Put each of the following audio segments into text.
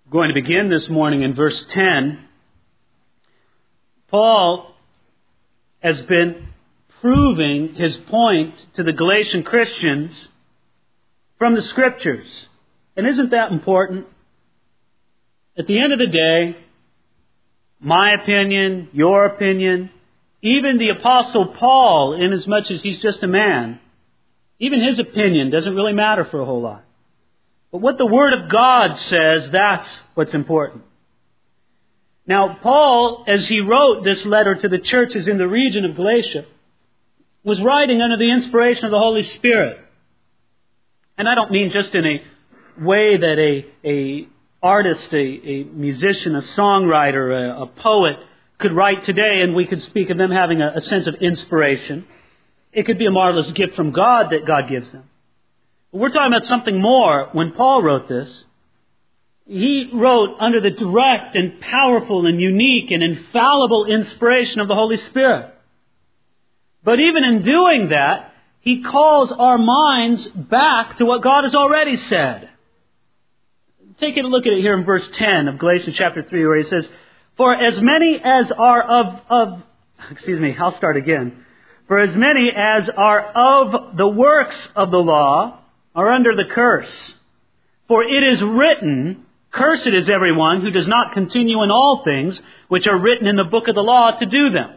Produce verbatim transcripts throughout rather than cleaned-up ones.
We're going to begin this morning in verse ten. Paul has been proving his point to the Galatian Christians from the Scriptures. And isn't that important? At the end of the day, my opinion, your opinion, even the Apostle Paul, inasmuch as he's just a man, even his opinion doesn't really matter for a whole lot. But what the Word of God says, that's what's important. Now, Paul, as he wrote this letter to the churches in the region of Galatia, was writing under the inspiration of the Holy Spirit. And I don't mean just in a way that a, a artist, a, a musician, a songwriter, a, a poet could write today and we could speak of them having a, a sense of inspiration. It could be a marvelous gift from God that God gives them. But we're talking about something more. When Paul wrote this, he wrote under the direct and powerful and unique and infallible inspiration of the Holy Spirit. But even in doing that, he calls our minds back to what God has already said. Take a look at it here in verse ten of Galatians chapter three, where he says, For as many as are of, of, excuse me, I'll start again. For as many as are of the works of the law are under the curse. For it is written, Cursed is everyone who does not continue in all things which are written in the book of the law to do them.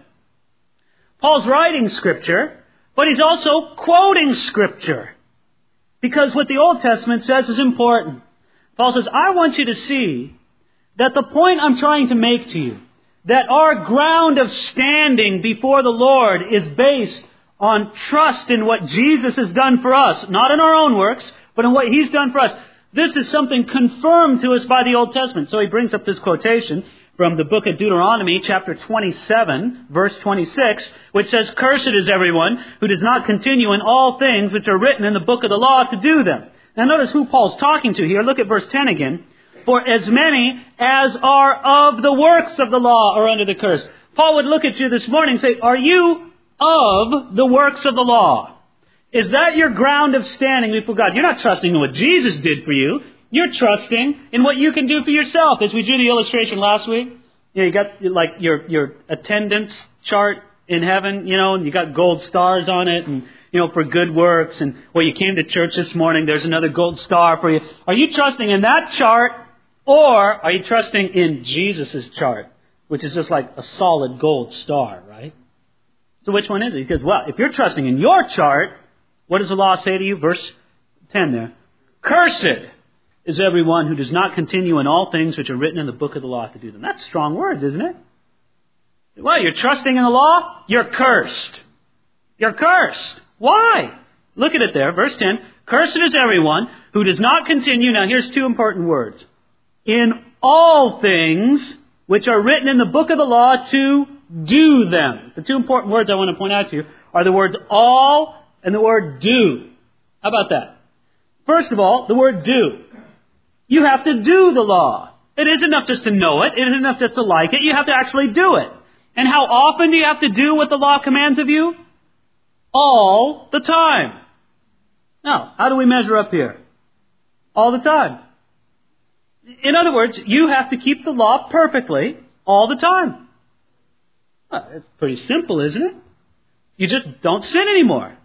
Paul's writing Scripture, but he's also quoting Scripture. Because what the Old Testament says is important. Paul says, I want you to see that the point I'm trying to make to you, that our ground of standing before the Lord is based on trust in what Jesus has done for us, not in our own works, but in what He's done for us. This is something confirmed to us by the Old Testament. So he brings up this quotation from the book of Deuteronomy, chapter twenty-seven, verse twenty-six, which says, Cursed is everyone who does not continue in all things which are written in the book of the law to do them. Now notice who Paul's talking to here. Look at verse ten again. For as many as are of the works of the law are under the curse. Paul would look at you this morning and say, are you of the works of the law? Is that your ground of standing before God? You're not trusting in what Jesus did for you. You're trusting in what you can do for yourself. As we drew the illustration last week, you know, you got like your, your attendance chart in heaven, you know, and you got gold stars on it and, you know, for good works. And, well, you came to church this morning, there's another gold star for you. Are you trusting in that chart, or are you trusting in Jesus' chart, which is just like a solid gold star, right? So which one is it? Because, well, if you're trusting in your chart, what does the law say to you? Verse ten there. Cursed is everyone who does not continue in all things which are written in the book of the law to do them. That's strong words, isn't it? Well, you're trusting in the law? You're cursed. You're cursed. Why? Look at it there, verse ten. Cursed is everyone who does not continue. Now here's two important words. In all things which are written in the book of the law to do them. The two important words I want to point out to you are the words all and the word do. How about that? First of all, the word do. You have to do the law. It isn't enough just to know it. It isn't enough just to like it. You have to actually do it. And how often do you have to do what the law commands of you? All the time. Now, how do we measure up here? All the time. In other words, you have to keep the law perfectly all the time. Well, it's pretty simple, isn't it? You just don't sin anymore.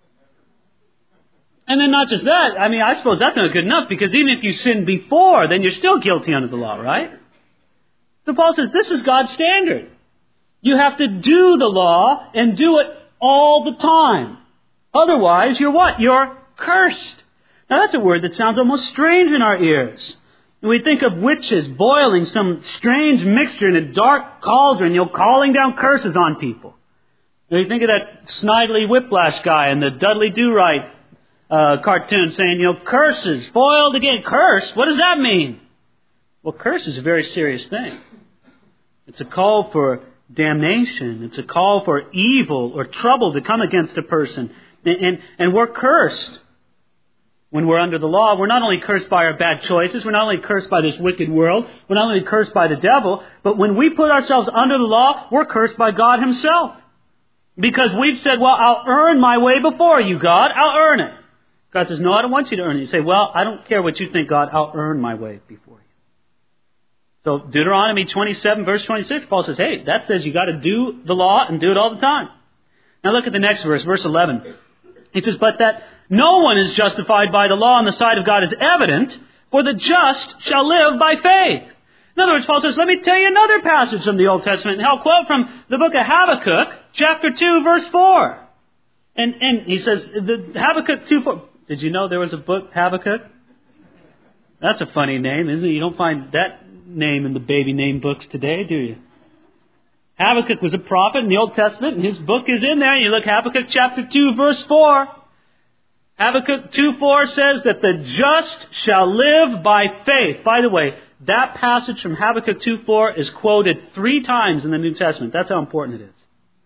And then not just that, I mean, I suppose that's not good enough, because even if you sinned before, then you're still guilty under the law, right? So Paul says this is God's standard. You have to do the law and do it all the time. Otherwise, you're what? You're cursed. Now that's a word that sounds almost strange in our ears. We think of witches boiling some strange mixture in a dark cauldron, you know, calling down curses on people. You think of that Snidely Whiplash guy and the Dudley Do-Right uh, cartoon saying, you know, curses, boiled again. Cursed? What does that mean? Well, curse is a very serious thing. It's a call for damnation. It's a call for evil or trouble to come against a person. And, and, and we're cursed. When we're under the law, we're not only cursed by our bad choices, we're not only cursed by this wicked world, we're not only cursed by the devil, but when we put ourselves under the law, we're cursed by God Himself. Because we've said, well, I'll earn my way before you, God. I'll earn it. God says, no, I don't want you to earn it. You say, well, I don't care what you think, God. I'll earn my way before you. So Deuteronomy twenty-seven, verse twenty-six, Paul says, hey, that says you got to do the law and do it all the time. Now look at the next verse, verse eleven. He says, but that no one is justified by the law in the sight of God is evident, for the just shall live by faith. In other words, Paul says, let me tell you another passage from the Old Testament, and I'll quote from the book of Habakkuk, chapter two, verse four. And, and he says, the Habakkuk two, four. Did you know there was a book, Habakkuk? That's a funny name, isn't it? You don't find that name in the baby name books today, do you? Habakkuk was a prophet in the Old Testament, and his book is in there. You look, Habakkuk chapter two, verse four. Habakkuk two, four says that the just shall live by faith. By the way, that passage from Habakkuk two, four is quoted three times in the New Testament. That's how important it is.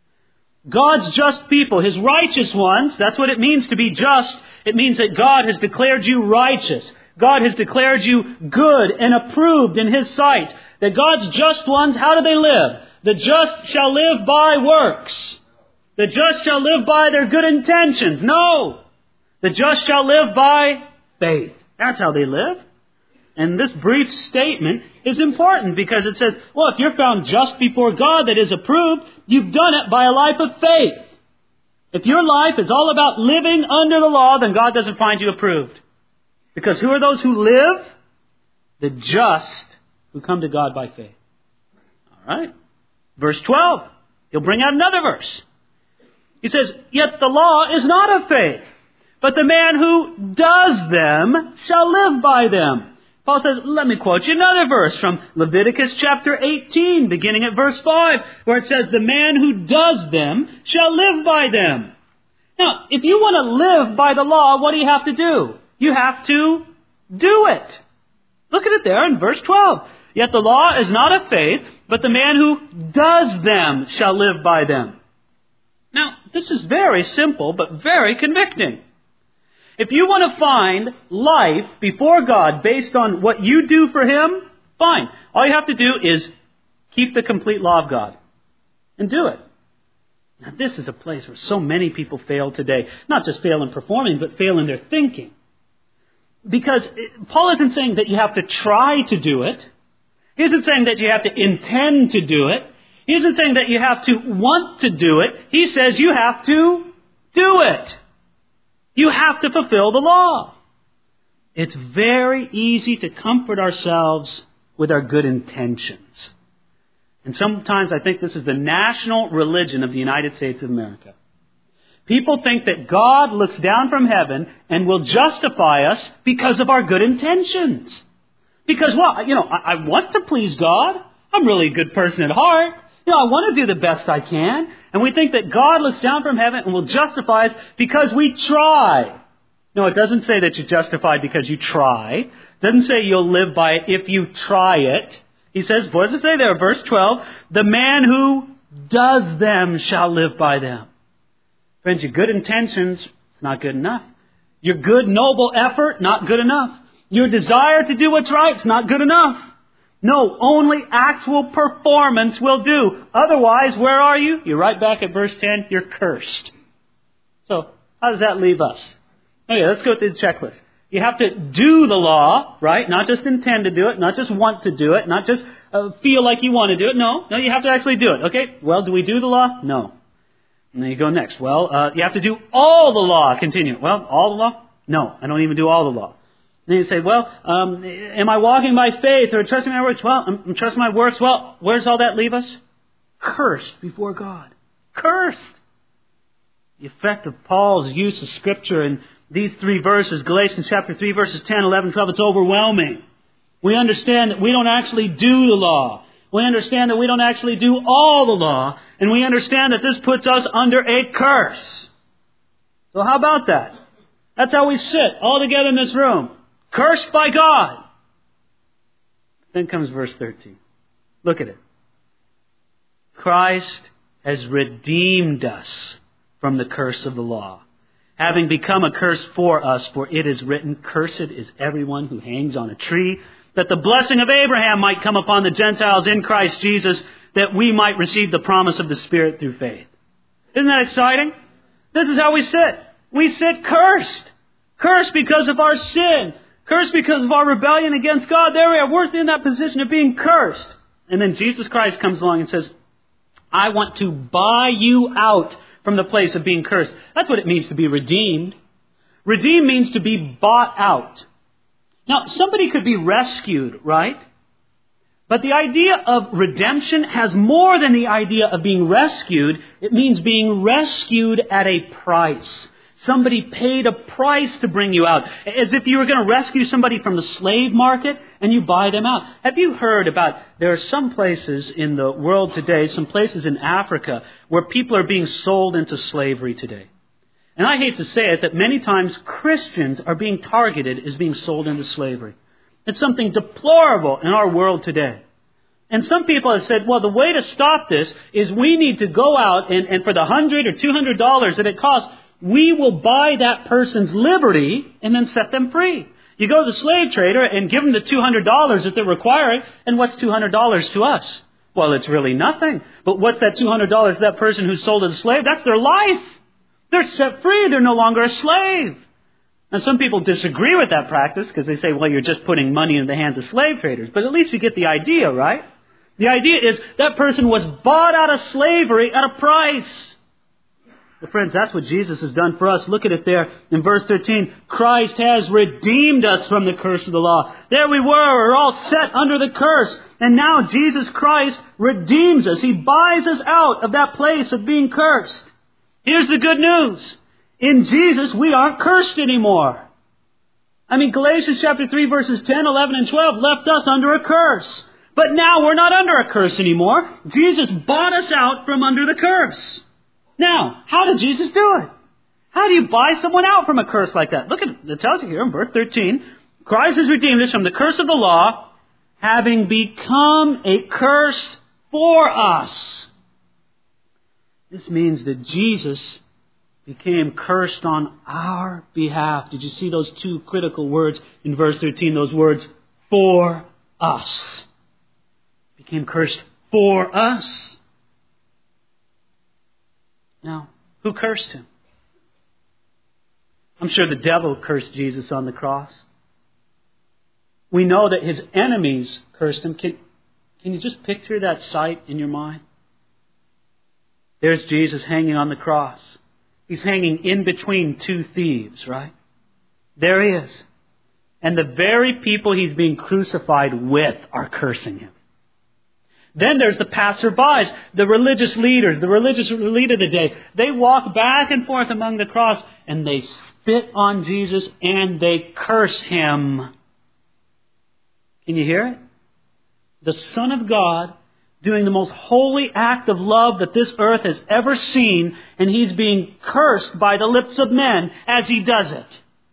God's just people, His righteous ones, that's what it means to be just. It means that God has declared you righteous. God has declared you good and approved in His sight. That God's just ones, how do they live? The just shall live by works. The just shall live by their good intentions. No! The just shall live by faith. That's how they live. And this brief statement is important because it says, well, if you're found just before God that is approved, you've done it by a life of faith. If your life is all about living under the law, then God doesn't find you approved. Because who are those who live? The just who come to God by faith. All right. Verse twelve. He'll bring out another verse. He says, yet the law is not of faith, but the man who does them shall live by them. Paul says, let me quote you another verse from Leviticus chapter eighteen, beginning at verse five, where it says, the man who does them shall live by them. Now, if you want to live by the law, what do you have to do? You have to do it. Look at it there in verse twelve. Yet the law is not of faith, but the man who does them shall live by them. Now, this is very simple, but very convicting. If you want to find life before God based on what you do for Him, fine. All you have to do is keep the complete law of God and do it. Now, this is a place where so many people fail today. Not just fail in performing, but fail in their thinking. Because Paul isn't saying that you have to try to do it. He isn't saying that you have to intend to do it. He isn't saying that you have to want to do it. He says you have to do it. You have to fulfill the law. It's very easy to comfort ourselves with our good intentions. And sometimes I think this is the national religion of the United States of America. People think that God looks down from heaven and will justify us because of our good intentions. Because, well, you know, I, I want to please God. I'm really a good person at heart. You know, I want to do the best I can. And we think that God looks down from heaven and will justify us because we try. No, it doesn't say that you're justified because you try. It doesn't say you'll live by it if you try it. He says, what does it say there? Verse twelve, the man who does them shall live by them. Friends, your good intentions, it's not good enough. Your good, noble effort, not good enough. Your desire to do what's right, it's not good enough. No, only actual performance will do. Otherwise, where are you? You're right back at verse ten. You're cursed. So, how does that leave us? Okay, let's go through the checklist. You have to do the law, right? Not just intend to do it, not just want to do it, not just uh, feel like you want to do it. No, no, you have to actually do it. Okay, well, do we do the law? No. And then you go next. Well, uh, you have to do all the law. Continue. Well, all the law? No, I don't even do all the law. Then you say, well, um, am I walking by faith or trusting my works? Well, I'm, I'm trusting my works. Well, where does all that leave us? Cursed before God. Cursed. The effect of Paul's use of Scripture in these three verses, Galatians chapter three, verses ten, eleven, twelve, it's overwhelming. We understand that we don't actually do the law. We understand that we don't actually do all the law. And we understand that this puts us under a curse. So how about that? That's how we sit all together in this room. Cursed by God. Then comes verse thirteen. Look at it. Christ has redeemed us from the curse of the law, having become a curse for us, for it is written, cursed is everyone who hangs on a tree, that the blessing of Abraham might come upon the Gentiles in Christ Jesus, that we might receive the promise of the Spirit through faith. Isn't that exciting? This is how we sit. We sit cursed. Cursed because of our sin. Cursed because of our rebellion against God. There we are. We're in that position of being cursed. And then Jesus Christ comes along and says, I want to buy you out from the place of being cursed. That's what it means to be redeemed. Redeemed means to be bought out. Now, somebody could be rescued, right? But the idea of redemption has more than the idea of being rescued. It means being rescued at a price. Somebody paid a price to bring you out. As if you were going to rescue somebody from the slave market and you buy them out. Have you heard about, there are some places in the world today, some places in Africa, where people are being sold into slavery today. And I hate to say it, that many times Christians are being targeted as being sold into slavery. It's something deplorable in our world today. And some people have said, well, the way to stop this is we need to go out and, and for the one hundred or two hundred dollars that it costs, we will buy that person's liberty and then set them free. You go to the slave trader and give them the two hundred dollars that they're requiring, and what's two hundred dollars to us? Well, it's really nothing. But what's that two hundred dollars to that person who's sold as a slave? That's their life. They're set free. They're no longer a slave. And some people disagree with that practice because they say, well, you're just putting money in the hands of slave traders. But at least you get the idea, right? The idea is that person was bought out of slavery at a price. Well, friends, that's what Jesus has done for us. Look at it there in verse thirteen. Christ has redeemed us from the curse of the law. There we were, we're all set under the curse. And now Jesus Christ redeems us. He buys us out of that place of being cursed. Here's the good news. In Jesus, we aren't cursed anymore. I mean, Galatians chapter three, verses ten, eleven, and twelve left us under a curse. But now we're not under a curse anymore. Jesus bought us out from under the curse. Now, how did Jesus do it? How do you buy someone out from a curse like that? Look at it. It tells you here in verse thirteen. Christ has redeemed us from the curse of the law, having become a curse for us. This means that Jesus became cursed on our behalf. Did you see those two critical words in verse thirteen? Those words, for us. Became cursed for us. Now, who cursed him? I'm sure the devil cursed Jesus on the cross. We know that his enemies cursed him. Can, can you just picture that sight in your mind? There's Jesus hanging on the cross. He's hanging in between two thieves, right? There he is. And the very people he's being crucified with are cursing him. Then there's the passerbys, the religious leaders, the religious elite of the day. They walk back and forth among the cross and they spit on Jesus and they curse him. Can you hear it? The Son of God doing the most holy act of love that this earth has ever seen, and he's being cursed by the lips of men as he does it.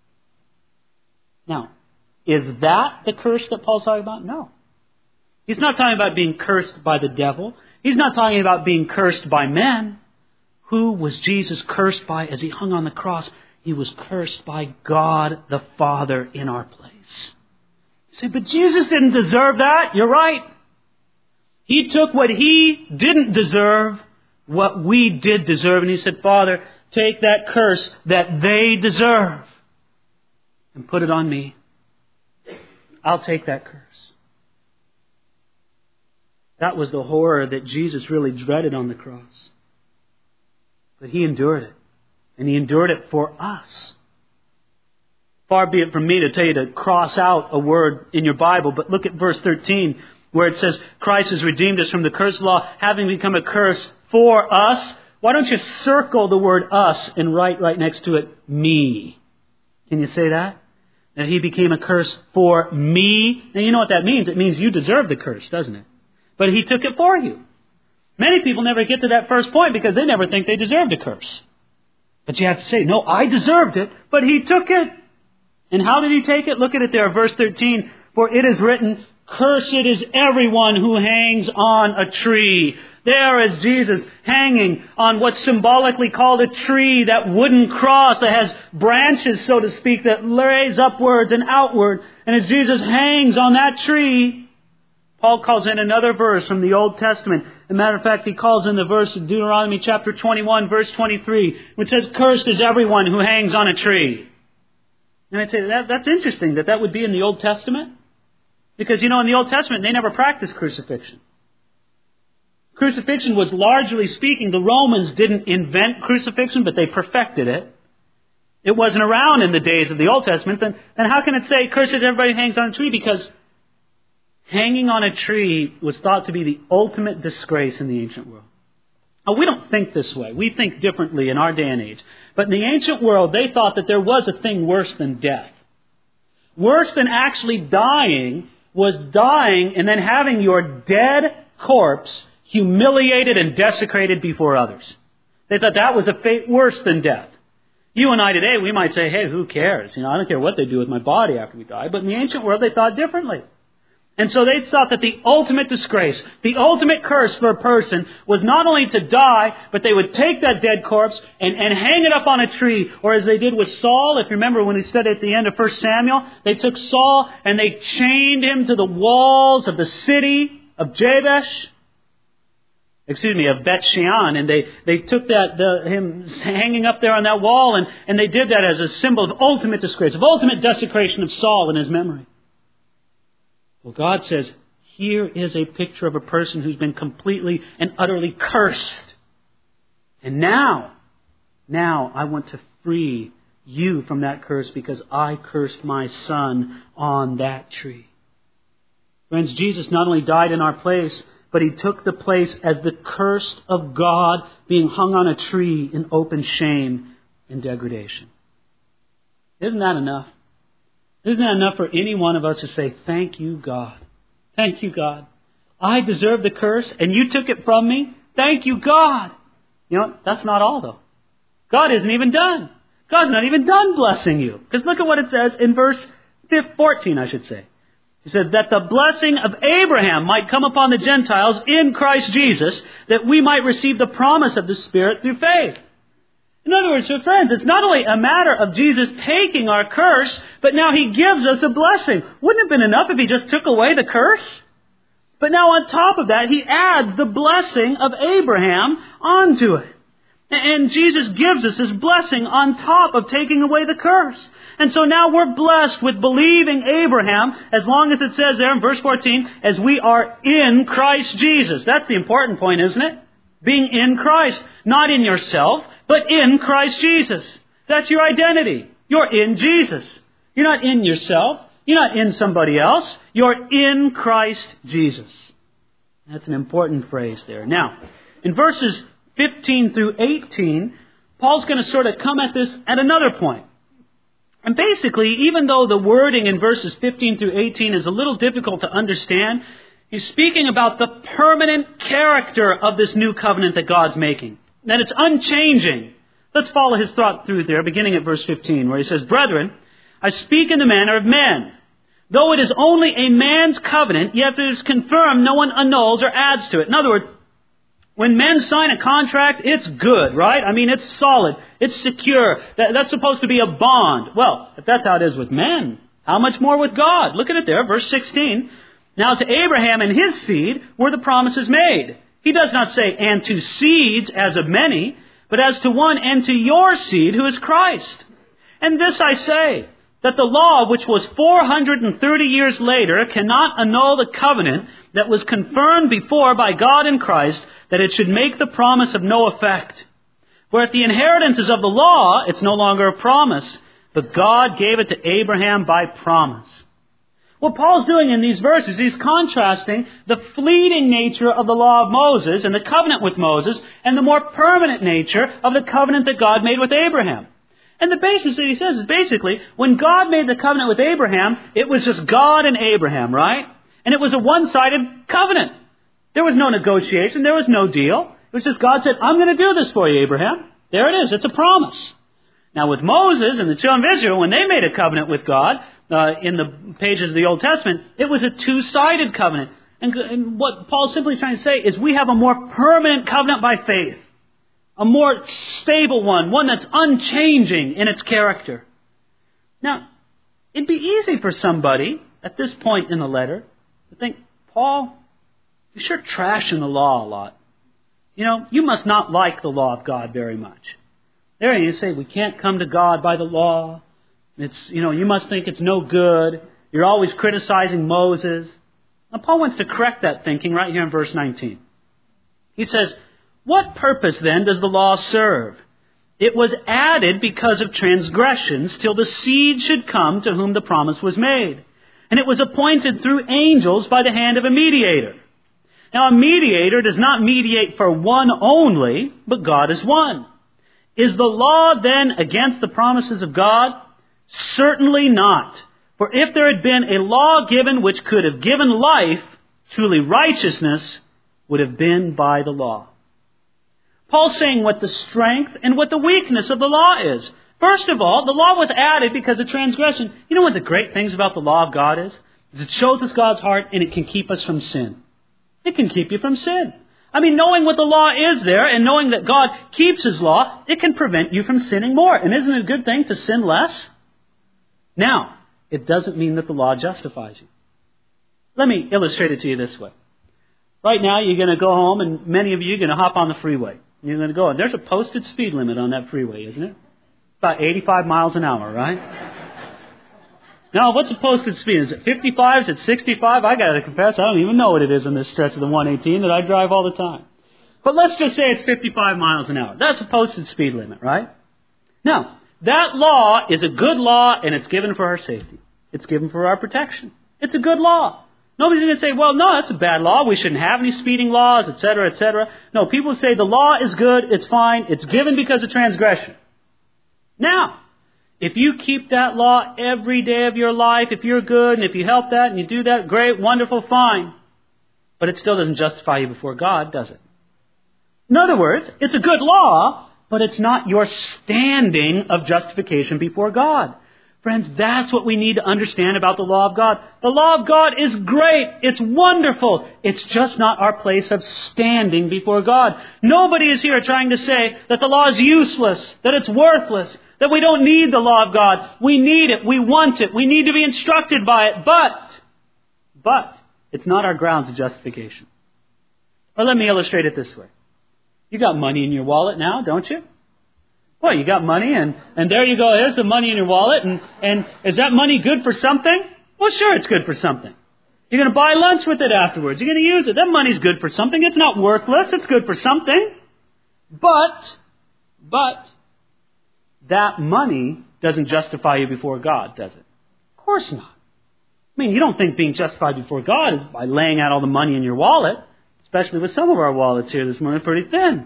Now, is that the curse that Paul's talking about? No. He's not talking about being cursed by the devil. He's not talking about being cursed by men. Who was Jesus cursed by as he hung on the cross? He was cursed by God the Father in our place. You say, but Jesus didn't deserve that. You're right. He took what he didn't deserve, what we did deserve, and he said, Father, take that curse that they deserve and put it on me. I'll take that curse. That was the horror that Jesus really dreaded on the cross. But he endured it. And he endured it for us. Far be it from me to tell you to cross out a word in your Bible, but look at verse thirteen, where it says, Christ has redeemed us from the curse of law, having become a curse for us. Why don't you circle the word us and write right next to it, me? Can you say that? That he became a curse for me. Now you know what that means. It means you deserve the curse, doesn't it? But he took it for you. Many people never get to that first point because they never think they deserved a curse. But you have to say, no, I deserved it, but he took it. And how did he take it? Look at it there, verse thirteen. For it is written, cursed is everyone who hangs on a tree. There is Jesus hanging on what's symbolically called a tree, that wooden cross that has branches, so to speak, that lays upwards and outward. And as Jesus hangs on that tree, Paul calls in another verse from the Old Testament. As a matter of fact, he calls in the verse of Deuteronomy chapter twenty-one, verse twenty-three, which says, cursed is everyone who hangs on a tree. And I'd say that that's interesting that that would be in the Old Testament. Because, you know, in the Old Testament, they never practiced crucifixion. Crucifixion was, largely speaking, the Romans didn't invent crucifixion, but they perfected it. It wasn't around in the days of the Old Testament. Then, then how can it say, cursed everybody hangs on a tree? Because hanging on a tree was thought to be the ultimate disgrace in the ancient world. Now, we don't think this way. We think differently in our day and age. But in the ancient world, they thought that there was a thing worse than death. Worse than actually dying was dying and then having your dead corpse humiliated and desecrated before others. They thought that was a fate worse than death. You and I today, we might say, hey, who cares? You know, I don't care what they do with my body after we die. But in the ancient world, they thought differently. And so they thought that the ultimate disgrace, the ultimate curse for a person was not only to die, but they would take that dead corpse and, and hang it up on a tree. Or as they did with Saul, if you remember when we studied at the end of First Samuel, they took Saul and they chained him to the walls of the city of Jabesh. Excuse me, of Beth Shean, and they, they took that the, him hanging up there on that wall, and, and they did that as a symbol of ultimate disgrace, of ultimate desecration of Saul in his memory. Well, God says, here is a picture of a person who's been completely and utterly cursed. And now, now I want to free you from that curse because I cursed my son on that tree. Friends, Jesus not only died in our place, but He took the place as the curse of God being hung on a tree in open shame and degradation. Isn't that enough? Isn't that enough for any one of us to say, thank you, God. Thank you, God. I deserve the curse and you took it from me. Thank you, God. You know, that's not all, though. God isn't even done. God's not even done blessing you. Because look at what it says in verse fourteen, I should say. He says, that the blessing of Abraham might come upon the Gentiles in Christ Jesus, that we might receive the promise of the Spirit through faith. In other words, so friends, it's not only a matter of Jesus taking our curse, but now He gives us a blessing. Wouldn't it have been enough if He just took away the curse? But now on top of that, He adds the blessing of Abraham onto it. And Jesus gives us His blessing on top of taking away the curse. And so now we're blessed with believing Abraham, as long as it says there in verse fourteen, as we are in Christ Jesus. That's the important point, isn't it? Being in Christ. Not in yourself, but in Christ Jesus. That's your identity. You're in Jesus. You're not in yourself. You're not in somebody else. You're in Christ Jesus. That's an important phrase there. Now, in verses fifteen through eighteen, Paul's going to sort of come at this at another point. And basically, even though the wording in verses fifteen through eighteen is a little difficult to understand, he's speaking about the permanent character of this new covenant that God's making. That it's unchanging. Let's follow his thought through there, beginning at verse fifteen, where he says, Brethren, I speak in the manner of men. Though it is only a man's covenant, yet it is confirmed, no one annuls or adds to it. In other words, when men sign a contract, it's good, right? I mean, it's solid. It's secure. That, that's supposed to be a bond. Well, if that's how it is with men, how much more with God? Look at it there, verse sixteen. Now to Abraham and his seed were the promises made. He does not say, and to seeds as of many, but as to one, and to your seed, who is Christ. And this I say, that the law, which was four hundred thirty years later, cannot annul the covenant that was confirmed before by God in Christ, that it should make the promise of no effect. For if the inheritance is of the law, it's no longer a promise, but God gave it to Abraham by promise. What Paul's doing in these verses, he's contrasting the fleeting nature of the law of Moses and the covenant with Moses and the more permanent nature of the covenant that God made with Abraham. And the basis that he says is basically, when God made the covenant with Abraham, it was just God and Abraham, right? And it was a one-sided covenant. There was no negotiation. There was no deal. It was just God said, I'm going to do this for you, Abraham. There it is. It's a promise. Now with Moses and the children of Israel, when they made a covenant with God, uh, in the pages of the Old Testament, it was a two-sided covenant. And, and what Paul's simply trying to say is we have a more permanent covenant by faith. A more stable one. One that's unchanging in its character. Now, it'd be easy for somebody at this point in the letter to think, Paul, you're sure trashing the law a lot. You know, you must not like the law of God very much. There you say, we can't come to God by the law. It's, you know, you must think it's no good. You're always criticizing Moses. Now, Paul wants to correct that thinking right here in verse nineteen. He says, what purpose then does the law serve? It was added because of transgressions till the seed should come to whom the promise was made. And it was appointed through angels by the hand of a mediator. Now, a mediator does not mediate for one only, but God is one. Is the law then against the promises of God? Certainly not. For if there had been a law given which could have given life, truly righteousness would have been by the law. Paul's saying what the strength and what the weakness of the law is. First of all, the law was added because of transgression. You know what the great things about the law of God is? Is it shows us God's heart and it can keep us from sin. It can keep you from sin. I mean, knowing what the law is there and knowing that God keeps His law, it can prevent you from sinning more. And isn't it a good thing to sin less? Now, it doesn't mean that the law justifies you. Let me illustrate it to you this way. Right now, you're going to go home, and many of you are going to hop on the freeway. You're going to go, and there's a posted speed limit on that freeway, isn't it? About eighty-five miles an hour, right? Now, what's the posted speed? Is it fifty-five? Is it sixty-five? I got to confess, I don't even know what it is on this stretch of the one eighteen that I drive all the time. But let's just say it's fifty-five miles an hour. That's a posted speed limit, right? Now, that law is a good law, and it's given for our safety. It's given for our protection. It's a good law. Nobody's going to say, well, no, that's a bad law. We shouldn't have any speeding laws, et cetera, et cetera. No, people say the law is good. It's fine. It's given because of transgression. Now, if you keep that law every day of your life, if you're good, and if you help that, and you do that, great, wonderful, fine. But it still doesn't justify you before God, does it? In other words, it's a good law, but it's not your standing of justification before God. Friends, that's what we need to understand about the law of God. The law of God is great. It's wonderful. It's just not our place of standing before God. Nobody is here trying to say that the law is useless, that it's worthless, that we don't need the law of God. We need it. We want it. We need to be instructed by it. But, but, it's not our grounds of justification. Or let me illustrate it this way. You got money in your wallet now, don't you? Well, you got money, and, and there you go. There's the money in your wallet. And, and is that money good for something? Well, sure, it's good for something. You're going to buy lunch with it afterwards. You're going to use it. That money's good for something. It's not worthless. It's good for something. But, but, that money doesn't justify you before God, does it? Of course not. I mean, you don't think being justified before God is by laying out all the money in your wallet, especially with some of our wallets here this morning, pretty thin.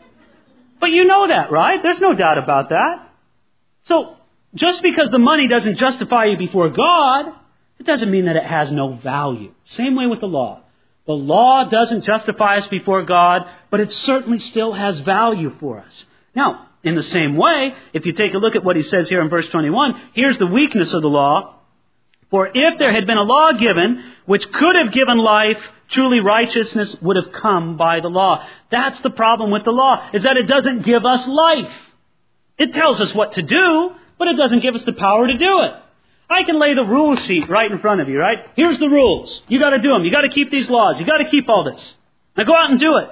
But you know that, right? There's no doubt about that. So, just because the money doesn't justify you before God, it doesn't mean that it has no value. Same way with the law. The law doesn't justify us before God, but it certainly still has value for us. Now, in the same way, if you take a look at what he says here in verse twenty-one, here's the weakness of the law. For if there had been a law given which could have given life, truly righteousness would have come by the law. That's the problem with the law, is that it doesn't give us life. It tells us what to do, but it doesn't give us the power to do it. I can lay the rule sheet right in front of you, right? Here's the rules. You got to do them. You got to keep these laws. You got to keep all this. Now go out and do it.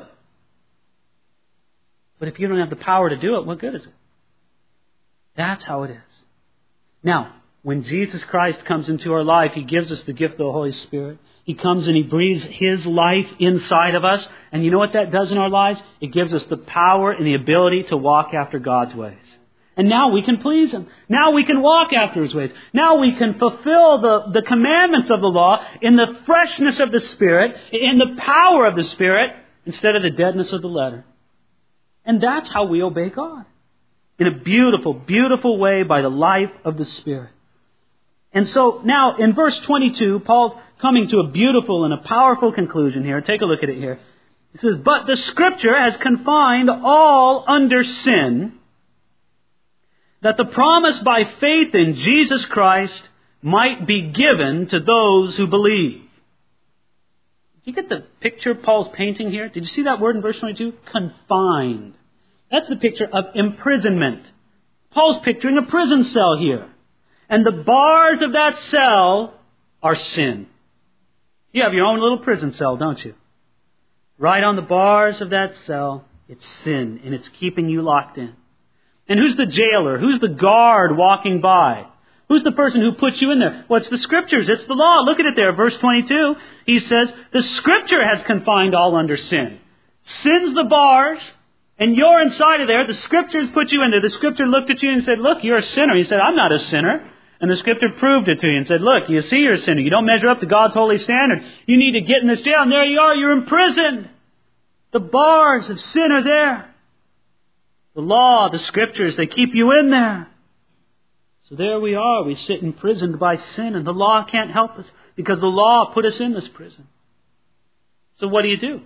But if you don't have the power to do it, what good is it? That's how it is. Now, when Jesus Christ comes into our life, He gives us the gift of the Holy Spirit. He comes and He breathes His life inside of us. And you know what that does in our lives? It gives us the power and the ability to walk after God's ways. And now we can please Him. Now we can walk after His ways. Now we can fulfill the, the commandments of the law in the freshness of the Spirit, in the power of the Spirit, instead of the deadness of the letter. And that's how we obey God. In a beautiful, beautiful way by the life of the Spirit. And so now in verse twenty-two, Paul's coming to a beautiful and a powerful conclusion here. Take a look at it here. He says, but the Scripture has confined all under sin, that the promise by faith in Jesus Christ might be given to those who believe. Do you get the picture Paul's painting here? Did you see that word in verse twenty-two? Confined. That's the picture of imprisonment. Paul's picturing a prison cell here. And the bars of that cell are sin. You have your own little prison cell, don't you? Right on the bars of that cell, it's sin, and it's keeping you locked in. And who's the jailer? Who's the guard walking by? Who's the person who puts you in there? Well, it's the Scriptures. It's the law. Look at it there. Verse twenty-two, he says, the Scripture has confined all under sin. Sin's the bars, and you're inside of there. The Scriptures put you in there. The Scripture looked at you and said, look, you're a sinner. He said, I'm not a sinner. And the Scripture proved it to you and said, look, you see you're a sinner. You don't measure up to God's holy standard. You need to get in this jail. And there you are. You're imprisoned. The bars of sin are there. The law, the Scriptures, they keep you in there. So there we are. We sit imprisoned by sin, and the law can't help us because the law put us in this prison. So what do you do?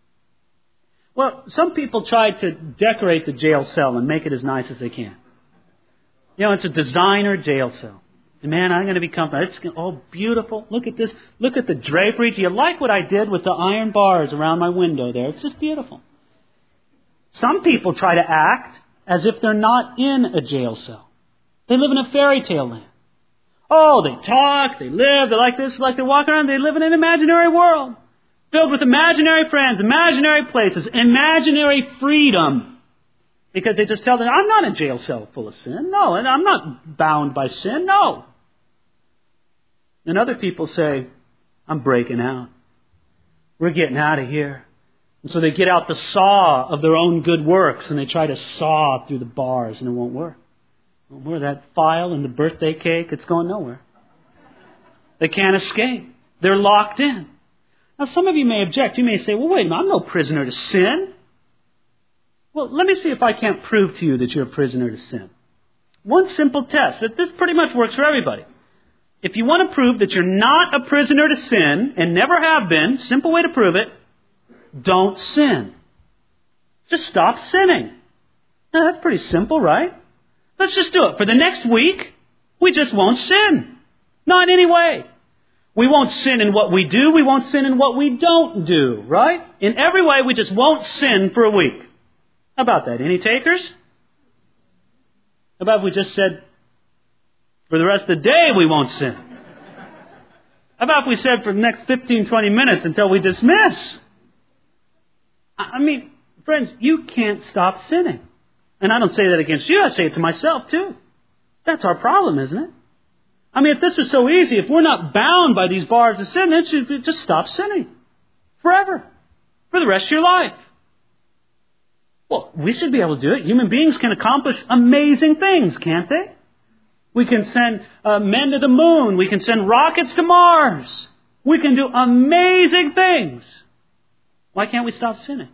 Well, some people try to decorate the jail cell and make it as nice as they can. You know, it's a designer jail cell. And man, I'm going to be comfortable. It's oh, beautiful. Look at this. Look at the drapery. Do you like what I did with the iron bars around my window there? It's just beautiful. Some people try to act as if they're not in a jail cell. They live in a fairy tale land. Oh, they talk, they live, they're like this, like they walk around, they live in an imaginary world. Filled with imaginary friends, imaginary places, imaginary freedom. Because they just tell them, I'm not in a jail cell full of sin. No, and I'm not bound by sin. No. And other people say, I'm breaking out. We're getting out of here. And so they get out the saw of their own good works and they try to saw through the bars and it won't work. Where that file and the birthday cake, it's going nowhere. They can't escape. They're locked in. Now, some of you may object. You may say, well, wait a minute, I'm no prisoner to sin. Well, let me see if I can't prove to you that you're a prisoner to sin. One simple test. That this pretty much works for everybody. If you want to prove that you're not a prisoner to sin, and never have been, simple way to prove it, don't sin. Just stop sinning. Now, that's pretty simple, right? Let's just do it. For the next week, we just won't sin. Not in any way. We won't sin in what we do. We won't sin in what we don't do, right? In every way, we just won't sin for a week. How about that? Any takers? How about if we just said, for the rest of the day, we won't sin? How about if we said for the next fifteen, twenty minutes until we dismiss? I mean, friends, you can't stop sinning. And I don't say that against you. I say it to myself, too. That's our problem, isn't it? I mean, if this was so easy, if we're not bound by these bars of sin, then should just stop sinning. Forever. For the rest of your life. Well, we should be able to do it. Human beings can accomplish amazing things, can't they? We can send uh, men to the moon. We can send rockets to Mars. We can do amazing things. Why can't we stop sinning?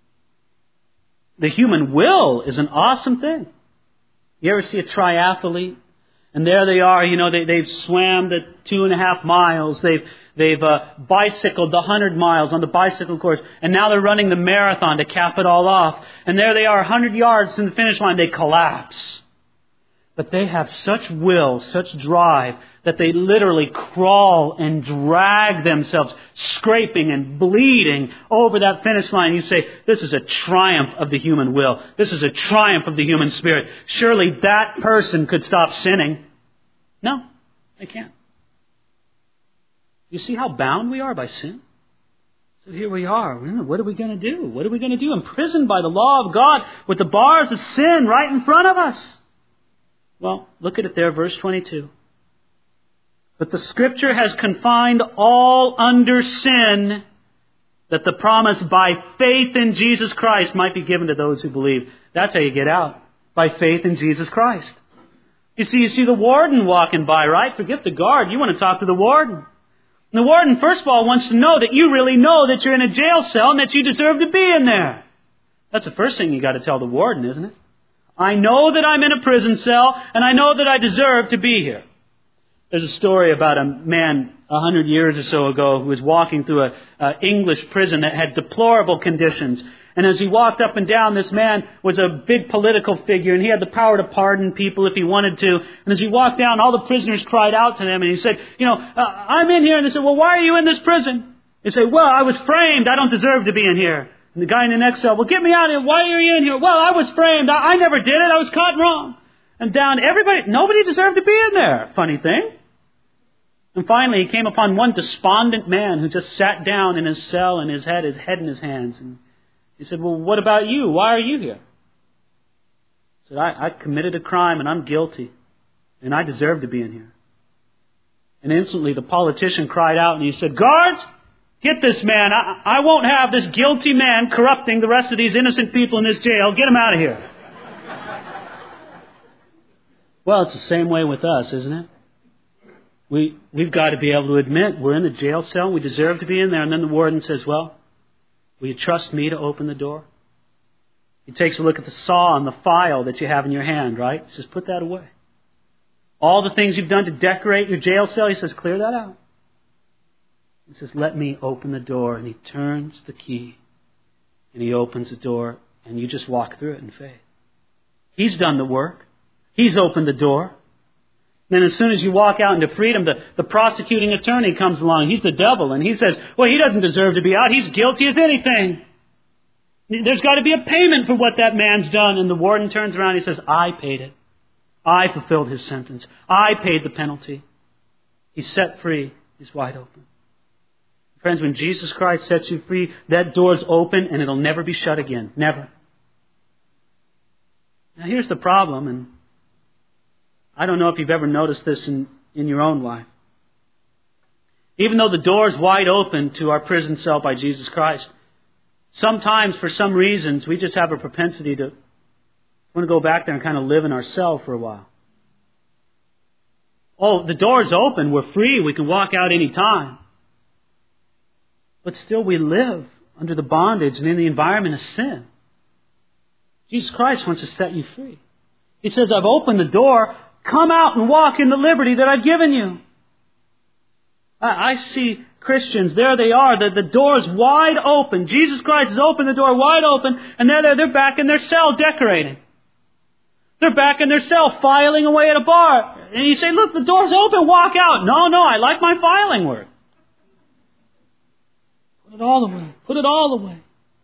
The human will is an awesome thing. You ever see a triathlete? And there they are, you know, they, they've swam the two and a half miles. They've, they've uh, bicycled the hundred miles on the bicycle course. And now they're running the marathon to cap it all off. And there they are, a hundred yards from the finish line. They collapse. But they have such will, such drive, that they literally crawl and drag themselves, scraping and bleeding over that finish line. You say, this is a triumph of the human will. This is a triumph of the human spirit. Surely that person could stop sinning. No, they can't. You see how bound we are by sin? So here we are. What are we going to do? What are we going to do? Imprisoned by the law of God with the bars of sin right in front of us. Well, look at it there, verse twenty-two. But the Scripture has confined all under sin, that the promise by faith in Jesus Christ might be given to those who believe. That's how you get out. By faith in Jesus Christ. You see, you see the warden walking by, right? Forget the guard. You want to talk to the warden. And the warden, first of all, wants to know that you really know that you're in a jail cell and that you deserve to be in there. That's the first thing you got to tell the warden, isn't it? I know that I'm in a prison cell, and I know that I deserve to be here. There's a story about a man a hundred years or so ago who was walking through a, a English prison that had deplorable conditions. And as he walked up and down, this man was a big political figure, and he had the power to pardon people if he wanted to. And as he walked down, all the prisoners cried out to him, and he said, you know, uh, I'm in here. And they said, well, why are you in this prison? He said, well, I was framed. I don't deserve to be in here. And the guy in the next cell, well, get me out of here. Why are you in here? Well, I was framed. I, I never did it. I was caught wrong. And down, everybody, nobody deserved to be in there. Funny thing. And finally, he came upon one despondent man who just sat down in his cell and his head, his head in his hands. And he said, well, what about you? Why are you here? He said, I, I committed a crime and I'm guilty. and I deserve to be in here. And instantly the politician cried out and he said, guards, get this man. I, I won't have this guilty man corrupting the rest of these innocent people in this jail. Get him out of here. Well, it's the same way with us, isn't it? We, we've got to be able to admit we're in the jail cell. We deserve to be in there. And then the warden says, well, will you trust me to open the door? He takes a look at the saw and the file that you have in your hand, right? He says, put that away. All the things you've done to decorate your jail cell, he says, clear that out. He says, let me open the door. And he turns the key and he opens the door and you just walk through it in faith. He's done the work. He's opened the door. Then as soon as you walk out into freedom, the, the prosecuting attorney comes along. He's the devil. And he says, well, he doesn't deserve to be out. He's guilty as anything. There's got to be a payment for what that man's done. And the warden turns around and he says, I paid it. I fulfilled his sentence. I paid the penalty. He's set free. He's wide open. Friends, when Jesus Christ sets you free, that door's open and it'll never be shut again. Never. Now here's the problem, and I don't know if you've ever noticed this in, in your own life. Even though the door is wide open to our prison cell by Jesus Christ, sometimes for some reasons we just have a propensity to want to go back there and kind of live in our cell for a while. Oh, the door's open, we're free, we can walk out any time. But still we live under the bondage and in the environment of sin. Jesus Christ wants to set you free. He says, I've opened the door. Come out and walk in the liberty that I've given you. I, I see Christians, there they are. The, the door's wide open. Jesus Christ has opened the door wide open, and they're there, they're back in their cell decorating. They're back in their cell filing away at a bar. And you say, look, the door's open, walk out. No, no, I like my filing work. Put it all away. Put it all away.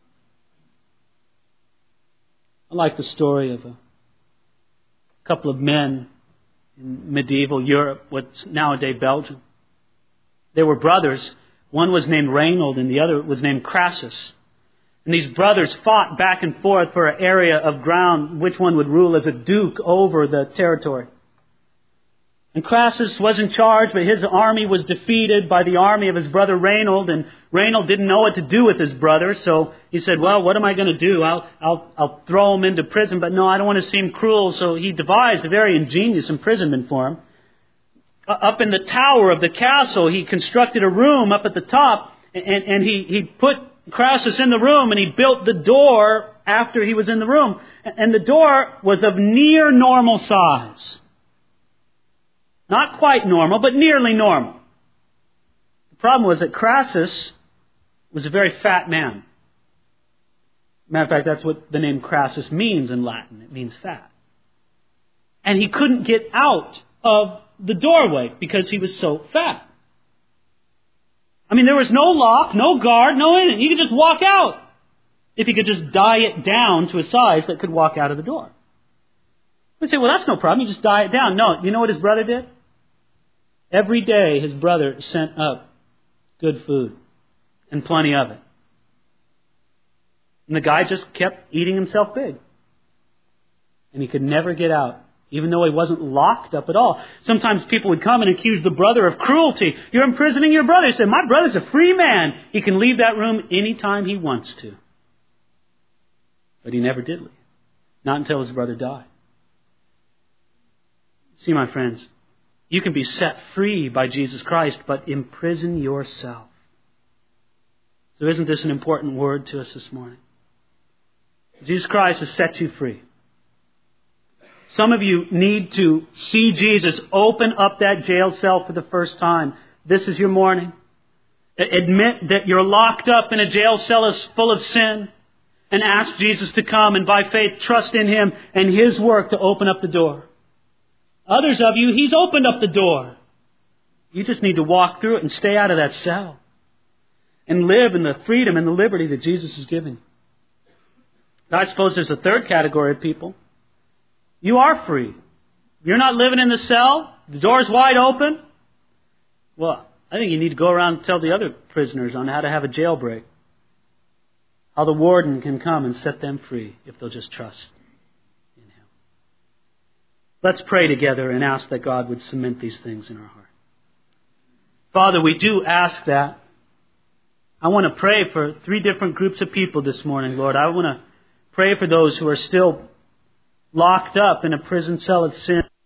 I like the story of a couple of men in medieval Europe, what's nowadays Belgium. They were brothers. One was named Reynold and the other was named Crassus. And these brothers fought back and forth for an area of ground, which one would rule as a duke over the territory. And Crassus was in charge, but his army was defeated by the army of his brother Reynold, and Reynold didn't know what to do with his brother, so he said, well, what am I going to do? I'll, I'll, I'll throw him into prison, but no, I don't want to seem cruel, so he devised a very ingenious imprisonment for him. Up in the tower of the castle, he constructed a room up at the top, and, and he, he put Crassus in the room, and he built the door after he was in the room. And the door was of near normal size. Not quite normal, but nearly normal. The problem was that Crassus was a very fat man. Matter of fact, that's what the name Crassus means in Latin. It means fat. And he couldn't get out of the doorway because he was so fat. I mean, there was no lock, no guard, no anything. He could just walk out if he could just die it down to a size that could walk out of the door. We'd say, well, that's no problem. You just die it down. No, you know what his brother did? Every day his brother sent up good food and plenty of it. And the guy just kept eating himself big. And he could never get out, even though he wasn't locked up at all. Sometimes people would come and accuse the brother of cruelty. You're imprisoning your brother. He said, my brother's a free man. He can leave that room anytime he wants to. But he never did leave. Not until his brother died. See, my friends, you can be set free by Jesus Christ, but imprison yourself. So isn't this an important word to us this morning? Jesus Christ has set you free. Some of you need to see Jesus open up that jail cell for the first time. This is your morning. Admit that you're locked up in a jail cell full of sin and ask Jesus to come and by faith trust in Him and His work to open up the door. Others of you, He's opened up the door. You just need to walk through it and stay out of that cell and live in the freedom and the liberty that Jesus has given. I suppose there's a third category of people. You are free. You're not living in the cell. The door's wide open. Well, I think you need to go around and tell the other prisoners on how to have a jailbreak. How the warden can come and set them free if they'll just trust in Him. Let's pray together and ask that God would cement these things in our heart. Father, we do ask that. I want to pray for three different groups of people this morning, Lord. I want to pray for those who are still locked up in a prison cell of sin.